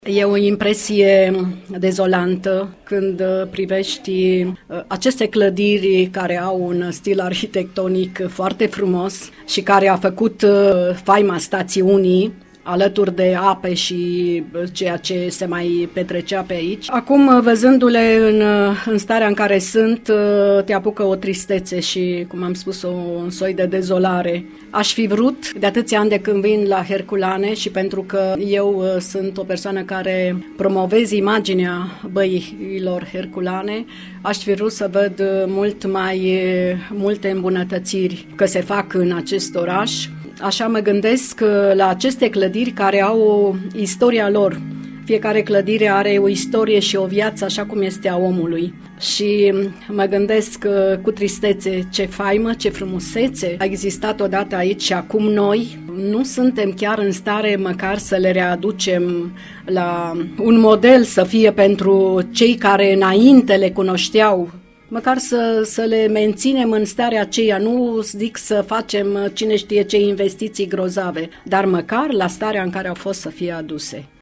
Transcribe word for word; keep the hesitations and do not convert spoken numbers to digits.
E o impresie dezolantă când privești aceste clădiri care au un stil arhitectonic foarte frumos și care a făcut faima stațiunii alături de ape și ceea ce se mai petrecea pe aici. Acum, văzându-le în, în starea în care sunt, te apucă o tristețe și, cum am spus, un soi de dezolare. Aș fi vrut, de atâția ani de când vin la Herculane și pentru că eu sunt o persoană care promovez imaginea băilor Herculane, aș fi vrut să văd mult mai multe îmbunătățiri că se fac în acest oraș. Așa mă gândesc la aceste clădiri care au o istoria lor. Fiecare clădire are o istorie și o viață așa cum este a omului. Și mă gândesc cu tristețe ce faimă, ce frumusețe a existat odată aici și acum noi nu suntem chiar în stare măcar să le readucem la un model să fie pentru cei care înainte le cunoșteau. Măcar să, să le menținem în starea aceea, nu zic să facem cine știe ce investiții grozave, dar măcar la starea în care au fost să fie aduse.